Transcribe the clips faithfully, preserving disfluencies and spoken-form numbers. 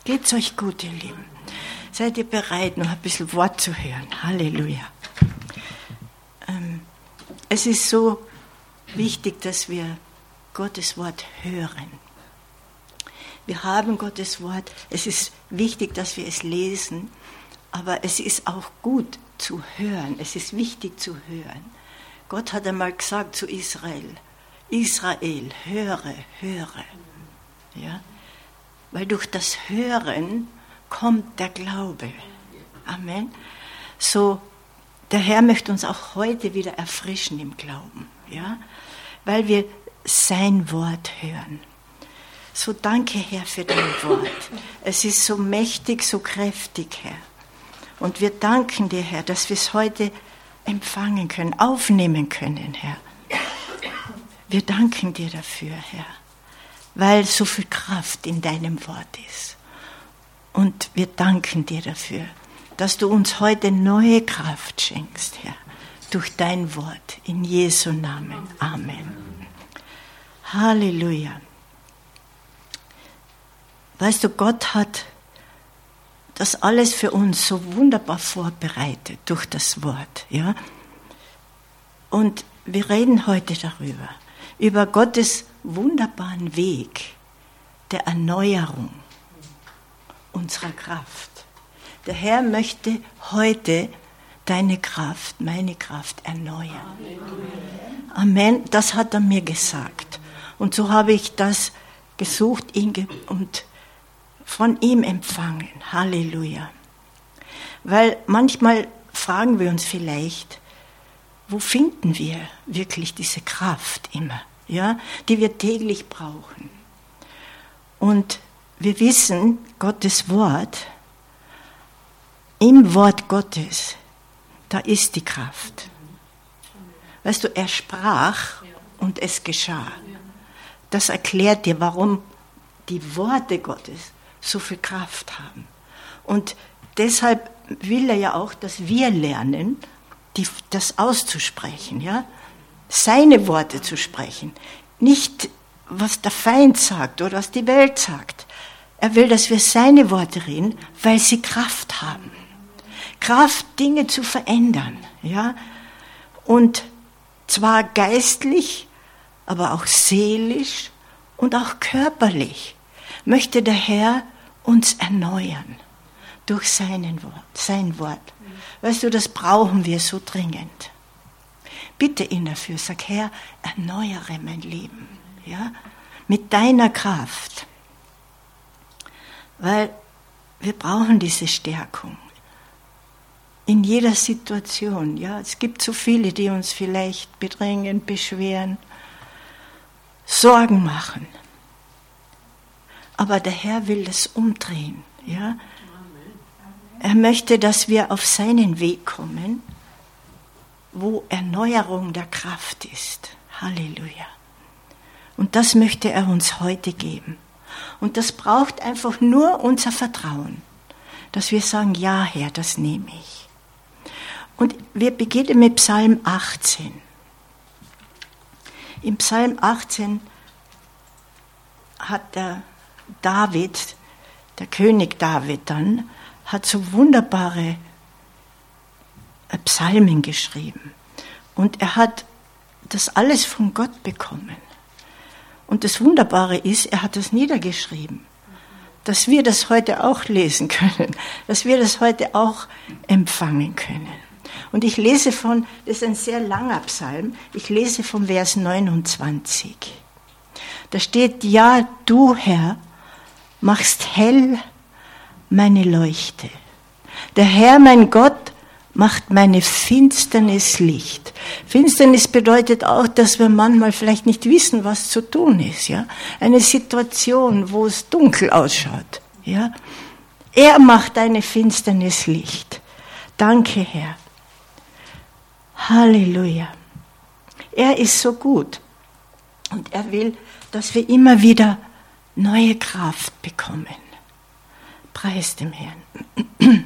Geht's euch gut, ihr Lieben? Seid ihr bereit, noch ein bisschen Wort zu hören? Halleluja. Ähm, es ist so wichtig, dass wir Gottes Wort hören. Wir haben Gottes Wort. Es ist wichtig, dass wir es lesen, aber es ist auch gut zu hören. Es ist wichtig zu hören. Gott hat einmal gesagt zu Israel, Israel, höre, höre. Ja? Weil durch das Hören kommt der Glaube. Amen. So, der Herr möchte uns auch heute wieder erfrischen im Glauben. Ja? Weil wir sein Wort hören. So, danke, Herr, für dein Wort. Es ist so mächtig, so kräftig, Herr. Und wir danken dir, Herr, dass wir es heute empfangen können, aufnehmen können, Herr. Wir danken dir dafür, Herr, weil so viel Kraft in deinem Wort ist. Und wir danken dir dafür, dass du uns heute neue Kraft schenkst, Herr, durch dein Wort, in Jesu Namen. Amen. Halleluja. Weißt du, Gott hat das alles für uns so wunderbar vorbereitet durch das Wort. Ja? Und wir reden heute darüber, über Gottes wunderbaren Weg der Erneuerung unserer Kraft. Der Herr möchte heute deine Kraft, meine Kraft erneuern. Amen. Das hat er mir gesagt. Und so habe ich das gesucht ihn ge- und von ihm empfangen. Halleluja. Weil manchmal fragen wir uns vielleicht, wo finden wir wirklich diese Kraft immer, ja, die wir täglich brauchen? Und wir wissen, Gottes Wort, im Wort Gottes, da ist die Kraft. Weißt du, er sprach und es geschah. Das erklärt dir, warum die Worte Gottes so viel Kraft haben. Und deshalb will er ja auch, dass wir lernen, die, das auszusprechen, ja? Seine Worte zu sprechen. Nicht, was der Feind sagt oder was die Welt sagt. Er will, dass wir seine Worte reden, weil sie Kraft haben. Kraft, Dinge zu verändern, ja? Und zwar geistlich, aber auch seelisch und auch körperlich möchte der Herr uns erneuern durch seinen Wort, sein Wort. Weißt du, das brauchen wir so dringend. Bitte ihn dafür, sag, Herr, erneuere mein Leben, ja, mit deiner Kraft. Weil wir brauchen diese Stärkung. In jeder Situation, ja. Es gibt so viele, die uns vielleicht bedrängen, beschweren, Sorgen machen. Aber der Herr will das umdrehen, ja. Er möchte, dass wir auf seinen Weg kommen, wo Erneuerung der Kraft ist. Halleluja. Und das möchte er uns heute geben. Und das braucht einfach nur unser Vertrauen, dass wir sagen, ja Herr, das nehme ich. Und wir beginnen mit Psalm achtzehn. Im Psalm achtzehn hat der David, der König David dann, hat so wunderbare Psalmen geschrieben. Und er hat das alles von Gott bekommen. Und das Wunderbare ist, er hat das niedergeschrieben, dass wir das heute auch lesen können, dass wir das heute auch empfangen können. Und ich lese von, das ist ein sehr langer Psalm, ich lese vom Vers neunundzwanzig. Da steht, ja, du Herr, machst hell meine Leuchte. Der Herr, mein Gott, macht meine Finsternis Licht. Finsternis bedeutet auch, dass wir manchmal vielleicht nicht wissen, was zu tun ist, ja? Eine Situation, wo es dunkel ausschaut, ja? Er macht deine Finsternis Licht. Danke, Herr. Halleluja. Er ist so gut. Und er will, dass wir immer wieder neue Kraft bekommen. Preis dem Herrn.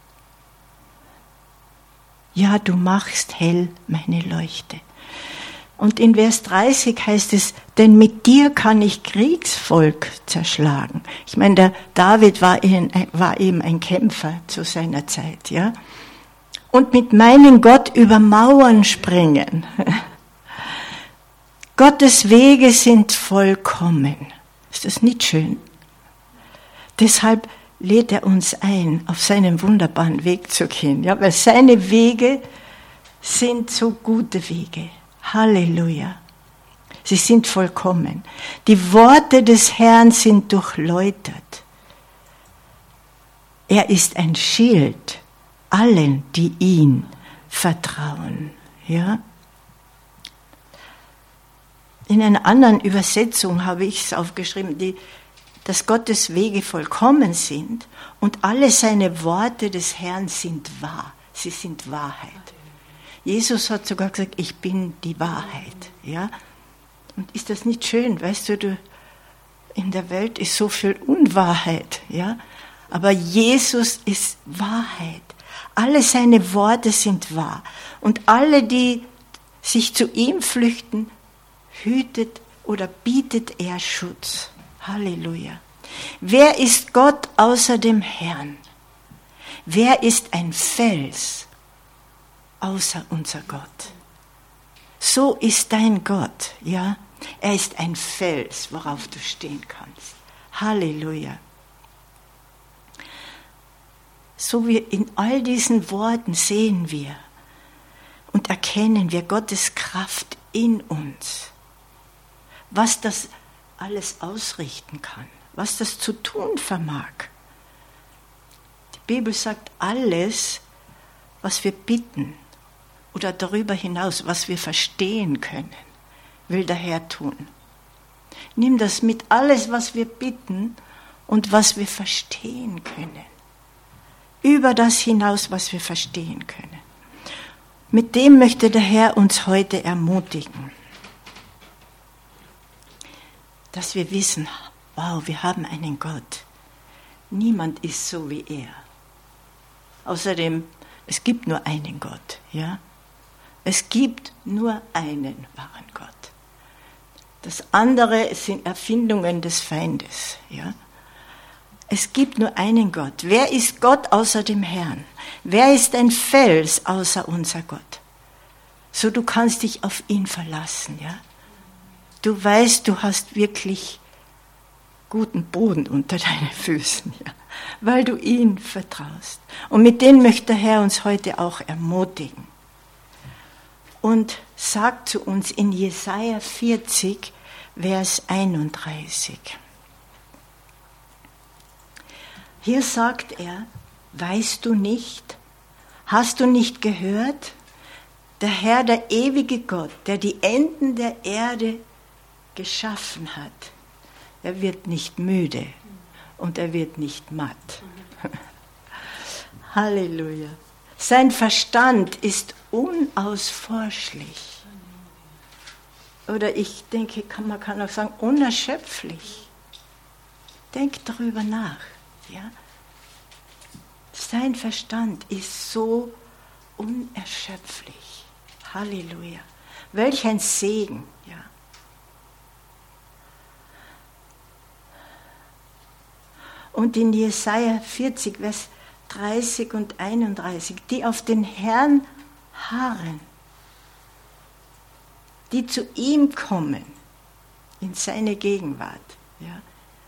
Ja, du machst hell meine Leuchte. Und in Vers dreißig heißt es, denn mit dir kann ich Kriegsvolk zerschlagen. Ich meine, der David war eben, war eben ein Kämpfer zu seiner Zeit, ja. Und mit meinem Gott über Mauern springen. Gottes Wege sind vollkommen. Ist das nicht schön? Deshalb lädt er uns ein, auf seinen wunderbaren Weg zu gehen, ja, weil seine Wege sind so gute Wege. Halleluja. Sie sind vollkommen. Die Worte des Herrn sind durchläutert. Er ist ein Schild allen, die ihn vertrauen. Ja? In einer anderen Übersetzung habe ich es aufgeschrieben, die, dass Gottes Wege vollkommen sind und alle seine Worte des Herrn sind wahr. Sie sind Wahrheit. Jesus hat sogar gesagt, ich bin die Wahrheit. Ja? Und ist das nicht schön? Weißt du, du, in der Welt ist so viel Unwahrheit. Ja? Aber Jesus ist Wahrheit. Alle seine Worte sind wahr. Und alle, die sich zu ihm flüchten, hütet oder bietet er Schutz. Halleluja. Wer ist Gott außer dem Herrn? Wer ist ein Fels außer unser Gott? So ist dein Gott, ja? Er ist ein Fels, worauf du stehen kannst. Halleluja. So wie in all diesen Worten sehen wir und erkennen wir Gottes Kraft in uns. Was das alles ausrichten kann, was das zu tun vermag. Die Bibel sagt, alles, was wir bitten oder darüber hinaus, was wir verstehen können, will der Herr tun. Nimm das mit, alles, was wir bitten und was wir verstehen können. Über das hinaus, was wir verstehen können. Mit dem möchte der Herr uns heute ermutigen. Dass wir wissen, wow, wir haben einen Gott. Niemand ist so wie er. Außerdem, es gibt nur einen Gott, ja. Es gibt nur einen wahren Gott. Das andere sind Erfindungen des Feindes, ja. Es gibt nur einen Gott. Wer ist Gott außer dem Herrn? Wer ist ein Fels außer unser Gott? So, du kannst dich auf ihn verlassen, ja. Du weißt, du hast wirklich guten Boden unter deinen Füßen, ja, weil du ihn vertraust. Und mit dem möchte der Herr uns heute auch ermutigen. Und sagt zu uns in Jesaja vierzig, Vers einunddreißig. Hier sagt er, weißt du nicht, hast du nicht gehört? Der Herr, der ewige Gott, der die Enden der Erde geschaffen hat, er wird nicht müde und er wird nicht matt. Halleluja. Sein Verstand ist unausforschlich. Oder ich denke, man kann auch sagen, unerschöpflich. Denk darüber nach. Ja? Sein Verstand ist so unerschöpflich. Halleluja. Welch ein Segen. Ja? Und in Jesaja vierzig, Vers dreißig und einunddreißig, die auf den Herrn harren, die zu ihm kommen, in seine Gegenwart, ja,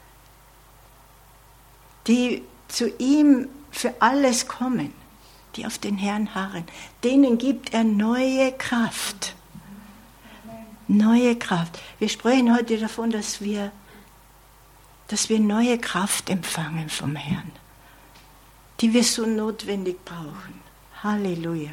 die zu ihm für alles kommen, die auf den Herrn harren, denen gibt er neue Kraft. Neue Kraft. Wir sprechen heute davon, dass wir dass wir neue Kraft empfangen vom Herrn, die wir so notwendig brauchen. Halleluja.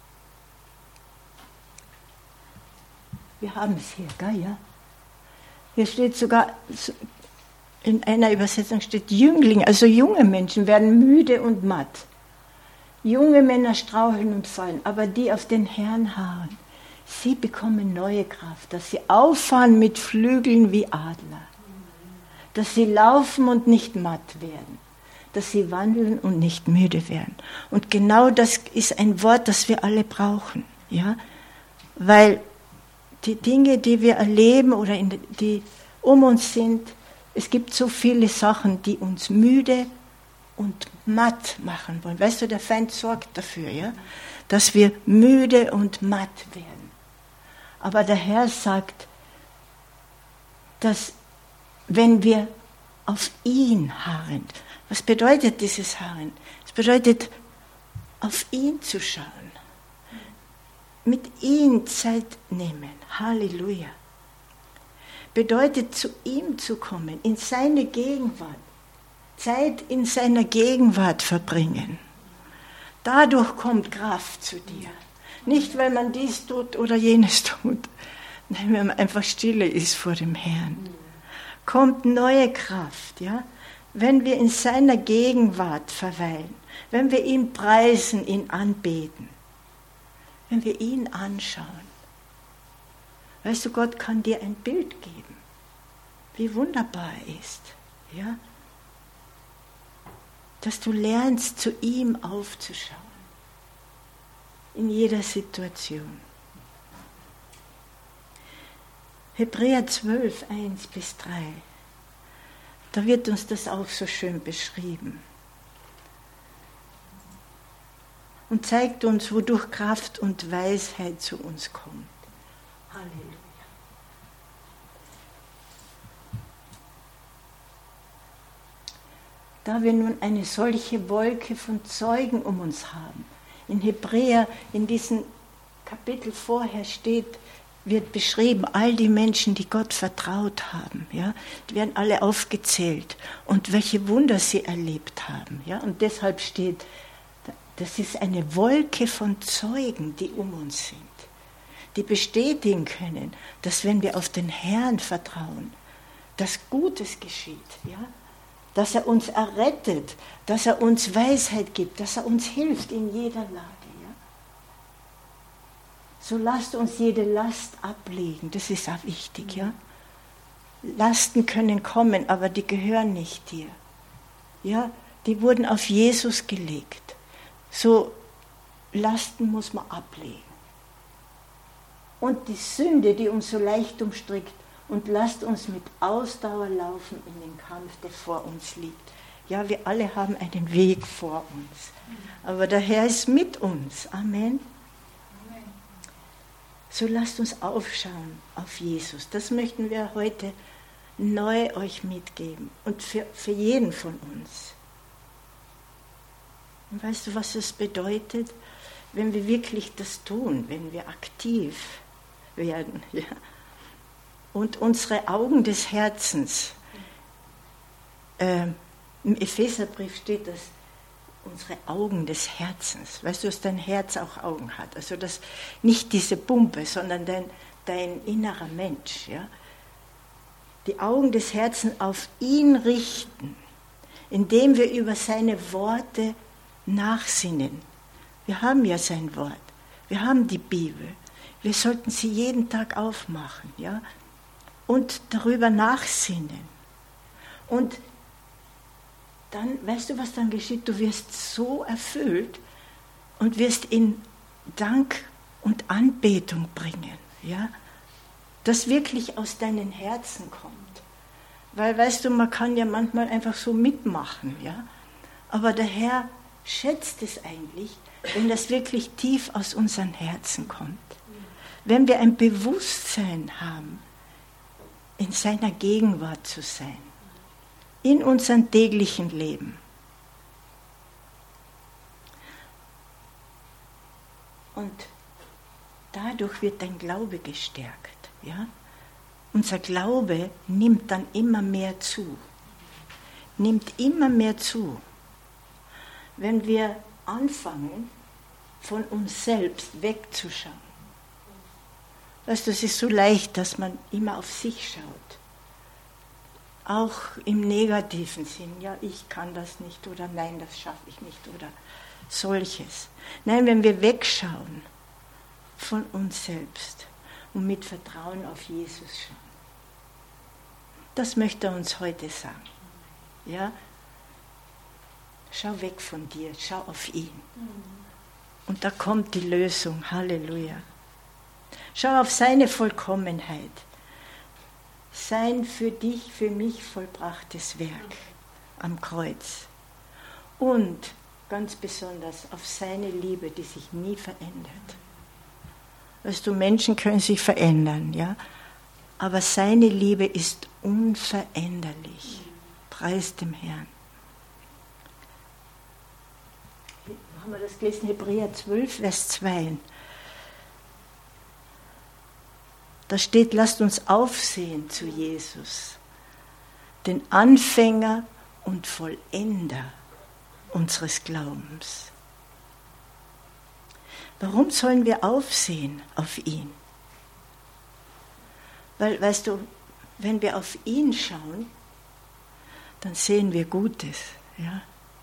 Wir haben es hier, gell, ja? Hier steht sogar, in einer Übersetzung steht Jüngling, also junge Menschen werden müde und matt. Junge Männer straucheln und fallen, aber die auf den Herrn harren, sie bekommen neue Kraft, dass sie auffahren mit Flügeln wie Adler. Dass sie laufen und nicht matt werden, dass sie wandeln und nicht müde werden. Und genau das ist ein Wort, das wir alle brauchen, ja, weil die Dinge, die wir erleben oder in, die um uns sind, es gibt so viele Sachen, die uns müde und matt machen wollen. Weißt du, der Feind sorgt dafür, ja, dass wir müde und matt werden. Aber der Herr sagt, dass wenn wir auf ihn harren, was bedeutet dieses Harren? Es bedeutet, auf ihn zu schauen, mit ihm Zeit nehmen. Halleluja. Bedeutet, zu ihm zu kommen, in seine Gegenwart, Zeit in seiner Gegenwart verbringen. Dadurch kommt Kraft zu dir. Nicht, weil man dies tut oder jenes tut, nein, wenn man einfach stille ist vor dem Herrn. Kommt neue Kraft, ja? Wenn wir in seiner Gegenwart verweilen, wenn wir ihn preisen, ihn anbeten, wenn wir ihn anschauen. Weißt du, Gott kann dir ein Bild geben, wie wunderbar er ist, ja? Dass du lernst, zu ihm aufzuschauen, in jeder Situation. Hebräer zwölf, eins bis drei, da wird uns das auch so schön beschrieben. Und zeigt uns, wodurch Kraft und Weisheit zu uns kommt. Halleluja. Da wir nun eine solche Wolke von Zeugen um uns haben, in Hebräer, in diesem Kapitel vorher steht, wird beschrieben, all die Menschen, die Gott vertraut haben, ja, die werden alle aufgezählt und welche Wunder sie erlebt haben. Ja, und deshalb steht, das ist eine Wolke von Zeugen, die um uns sind, die bestätigen können, dass wenn wir auf den Herrn vertrauen, dass Gutes geschieht, ja, dass er uns errettet, dass er uns Weisheit gibt, dass er uns hilft in jeder Lage. So lasst uns jede Last ablegen, das ist auch wichtig, ja. Lasten können kommen, aber die gehören nicht dir. Ja, die wurden auf Jesus gelegt. So Lasten muss man ablegen. Und die Sünde, die uns so leicht umstrickt, und lasst uns mit Ausdauer laufen in den Kampf, der vor uns liegt. Ja, wir alle haben einen Weg vor uns, aber der Herr ist mit uns. Amen. So lasst uns aufschauen auf Jesus. Das möchten wir heute neu euch mitgeben und für, für jeden von uns. Und weißt du, was es bedeutet, wenn wir wirklich das tun, wenn wir aktiv werden, ja? Und unsere Augen des Herzens, äh, im Epheserbrief steht das, unsere Augen des Herzens. Weißt du, dass dein Herz auch Augen hat? Also das, nicht diese Pumpe, sondern dein, dein innerer Mensch. Ja? Die Augen des Herzens auf ihn richten, indem wir über seine Worte nachsinnen. Wir haben ja sein Wort. Wir haben die Bibel. Wir sollten sie jeden Tag aufmachen, ja? Und darüber nachsinnen. Und dann, weißt du, was dann geschieht? Du wirst so erfüllt und wirst in Dank und Anbetung bringen, ja? Das wirklich aus deinen Herzen kommt. Weil, weißt du, man kann ja manchmal einfach so mitmachen, ja? Aber der Herr schätzt es eigentlich, wenn das wirklich tief aus unseren Herzen kommt. Wenn wir ein Bewusstsein haben, in seiner Gegenwart zu sein, in unserem täglichen Leben. Und dadurch wird dein Glaube gestärkt. Ja? Unser Glaube nimmt dann immer mehr zu. Nimmt immer mehr zu. Wenn wir anfangen, von uns selbst wegzuschauen. Weißt du, es ist so leicht, dass man immer auf sich schaut. Auch im negativen Sinn. Ja, ich kann das nicht oder nein, das schaffe ich nicht oder solches. Nein, wenn wir wegschauen von uns selbst und mit Vertrauen auf Jesus schauen. Das möchte er uns heute sagen. Ja? Schau weg von dir, schau auf ihn. Und da kommt die Lösung. Halleluja. Schau auf seine Vollkommenheit. Sein für dich, für mich vollbrachtes Werk am Kreuz. Und ganz besonders auf seine Liebe, die sich nie verändert. Weißt du, Menschen können sich verändern, ja, aber seine Liebe ist unveränderlich. Preis dem Herrn. Haben wir das gelesen? Hebräer zwölf, Vers zwei. Da steht, lasst uns aufsehen zu Jesus, den Anfänger und Vollender unseres Glaubens. Warum sollen wir aufsehen auf ihn? Weil, weißt du, wenn wir auf ihn schauen, dann sehen wir Gutes, ja.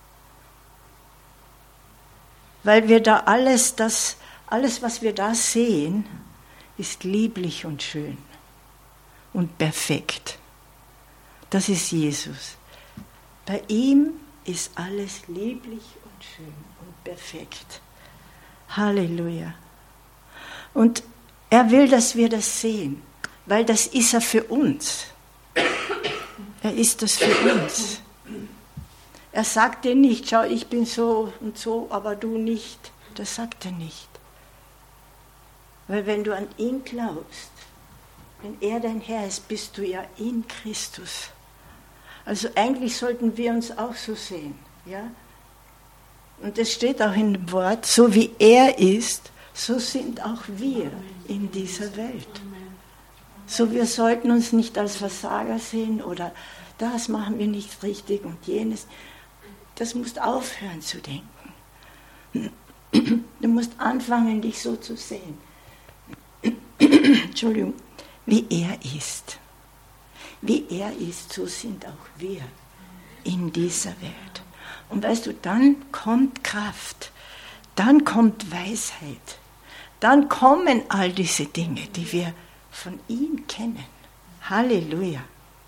Weil wir da alles, das, alles, was wir da sehen, ist lieblich und schön und perfekt. Das ist Jesus. Bei ihm ist alles lieblich und schön und perfekt. Halleluja. Und er will, dass wir das sehen, weil das ist er für uns. Er ist das für uns. Er sagt dir nicht, schau, ich bin so und so, aber du nicht. Das sagt er nicht. Weil wenn du an ihn glaubst, wenn er dein Herr ist, bist du ja in Christus. Also eigentlich sollten wir uns auch so sehen. Ja? Und es steht auch in dem Wort, so wie er ist, so sind auch wir in dieser Welt. So, wir sollten uns nicht als Versager sehen oder das machen wir nicht richtig und jenes. Das musst aufhören zu denken. Du musst anfangen, dich so zu sehen. Entschuldigung, wie er ist. Wie er ist, so sind auch wir in dieser Welt. Und weißt du, dann kommt Kraft, dann kommt Weisheit, dann kommen all diese Dinge, die wir von ihm kennen. Halleluja.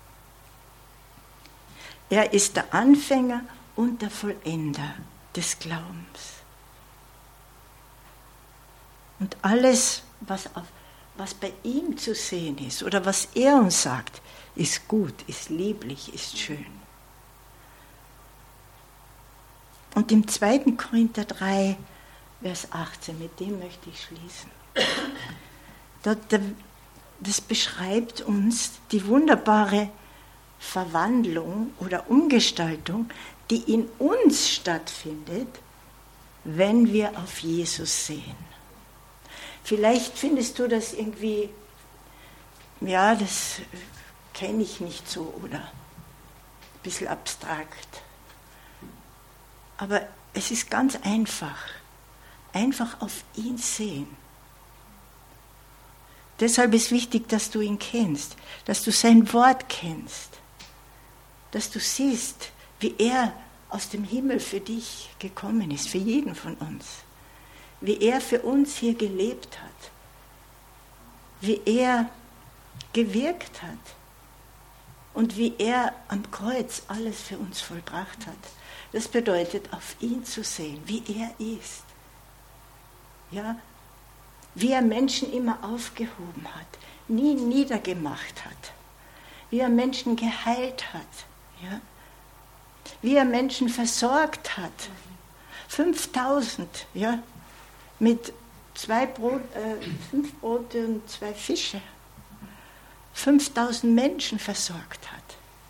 Er ist der Anfänger und der Vollender des Glaubens. Und alles, was, auf, was bei ihm zu sehen ist oder was er uns sagt, ist gut, ist lieblich, ist schön. Und im zweiten Korinther drei, Vers achtzehn, mit dem möchte ich schließen. Das beschreibt uns die wunderbare Verwandlung oder Umgestaltung, die in uns stattfindet, wenn wir auf Jesus sehen. Vielleicht findest du das irgendwie, ja, das kenne ich nicht so oder ein bisschen abstrakt. Aber es ist ganz einfach. Einfach auf ihn sehen. Deshalb ist wichtig, dass du ihn kennst, dass du sein Wort kennst, dass du siehst, wie er aus dem Himmel für dich gekommen ist, für jeden von uns, wie er für uns hier gelebt hat, wie er gewirkt hat und wie er am Kreuz alles für uns vollbracht hat. Das bedeutet, auf ihn zu sehen, wie er ist. Ja, wie er Menschen immer aufgehoben hat, nie niedergemacht hat, wie er Menschen geheilt hat, ja, wie er Menschen versorgt hat. fünftausend, ja, mit zwei Brot, äh, fünf Brote und zwei Fische. fünftausend Menschen versorgt hat.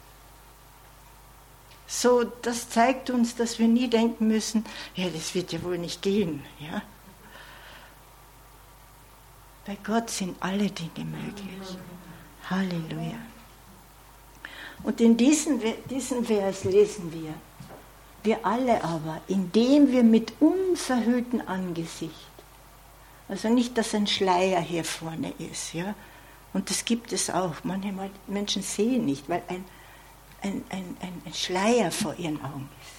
So, das zeigt uns, dass wir nie denken müssen, ja, das wird ja wohl nicht gehen, ja. Bei Gott sind alle Dinge möglich. Halleluja. Und in diesem, diesem Vers lesen wir, wir alle aber, indem wir mit unverhülltem Angesicht, also nicht, dass ein Schleier hier vorne ist, ja, und das gibt es auch, manche Menschen sehen nicht, weil ein, ein, ein, ein Schleier vor ihren Augen ist.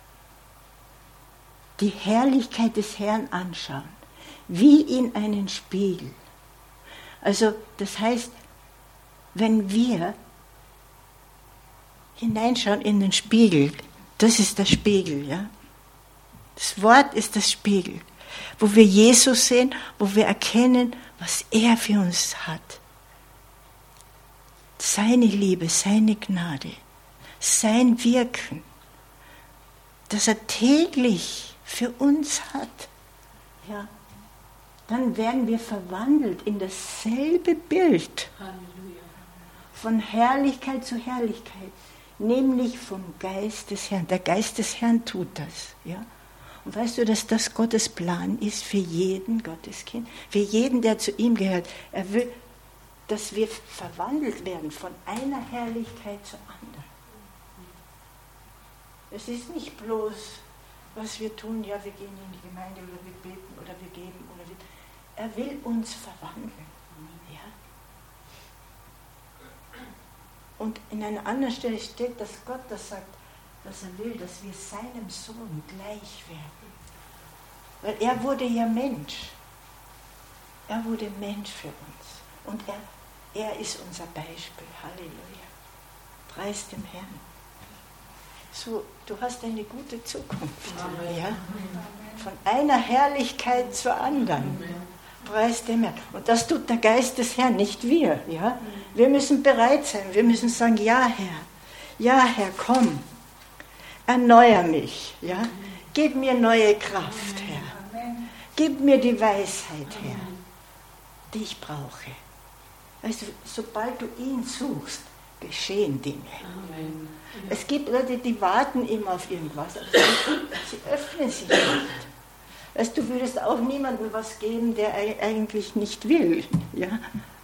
Die Herrlichkeit des Herrn anschauen, wie in einen Spiegel. Also das heißt, wenn wir hineinschauen in den Spiegel, das ist der Spiegel, ja. Das Wort ist das Spiegel, wo wir Jesus sehen, wo wir erkennen, was er für uns hat. Seine Liebe, seine Gnade, sein Wirken, das er täglich für uns hat, ja, dann werden wir verwandelt in dasselbe Bild. Halleluja. Von Herrlichkeit zu Herrlichkeit, nämlich vom Geist des Herrn. Der Geist des Herrn tut das. Ja? Und weißt du, dass das Gottes Plan ist für jeden Gotteskind, für jeden, der zu ihm gehört. Er will, dass wir verwandelt werden von einer Herrlichkeit zur anderen. Es ist nicht bloß, was wir tun, ja, wir gehen in die Gemeinde oder wir beten oder wir geben oder wir. Er will uns verwandeln. Ja? Und in einer anderen Stelle steht, dass Gott das sagt, dass er will, dass wir seinem Sohn gleich werden. Weil er wurde ja Mensch. Er wurde Mensch für uns. Und er, er ist unser Beispiel. Halleluja. Preis dem Herrn. So, du hast eine gute Zukunft. Ja? Von einer Herrlichkeit zur anderen. Preis dem Herrn. Und das tut der Geist des Herrn, nicht wir. Ja? Wir müssen bereit sein. Wir müssen sagen, ja Herr, ja Herr, komm. Erneuer mich. Ja? Gib mir neue Kraft, Herr. Gib mir die Weisheit, Herr, die ich brauche. Weißt du, sobald du ihn suchst, geschehen Dinge. Amen. Es gibt Leute, die warten immer auf irgendwas, aber sie, sie öffnen sich nicht. Weißt du, würdest auch niemandem was geben, der eigentlich nicht will. Ja?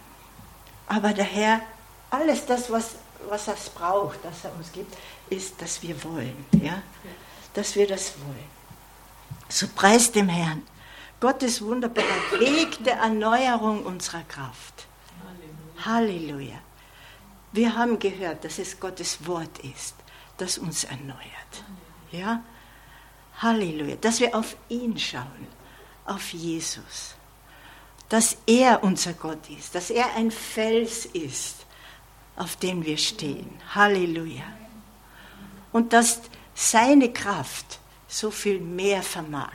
Aber der Herr, alles das, was, was er braucht, das er uns gibt, ist, dass wir wollen. Ja? Dass wir das wollen. So preist dem Herrn. Gottes wunderbarer Weg der Erneuerung unserer Kraft. Halleluja. Halleluja. Wir haben gehört, dass es Gottes Wort ist, das uns erneuert. Ja? Halleluja. Dass wir auf ihn schauen, auf Jesus. Dass er unser Gott ist, dass er ein Fels ist, auf dem wir stehen. Halleluja. Und dass seine Kraft so viel mehr vermag,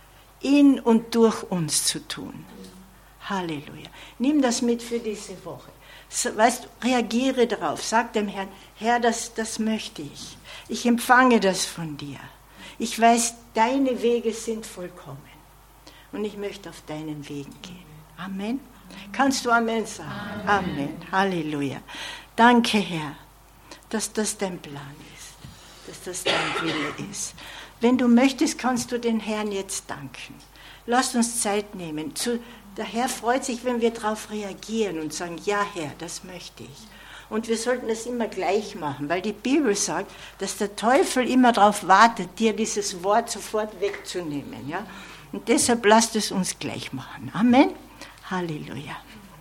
in und durch uns zu tun. Halleluja. Nimm das mit für diese Woche. Weißt du, reagiere darauf. Sag dem Herrn, Herr, das, das möchte ich. Ich empfange das von dir. Ich weiß, deine Wege sind vollkommen. Und ich möchte auf deinen Wegen gehen. Amen. Kannst du Amen sagen? Amen. Amen. Halleluja. Danke, Herr, dass das dein Plan ist, dass das dein Wille ist. Wenn du möchtest, kannst du den Herrn jetzt danken. Lass uns Zeit nehmen. Zu, der Herr freut sich, wenn wir darauf reagieren und sagen, ja Herr, das möchte ich. Und wir sollten das immer gleich machen, weil die Bibel sagt, dass der Teufel immer darauf wartet, dir dieses Wort sofort wegzunehmen. Ja? Und deshalb lasst es uns gleich machen. Amen. Halleluja.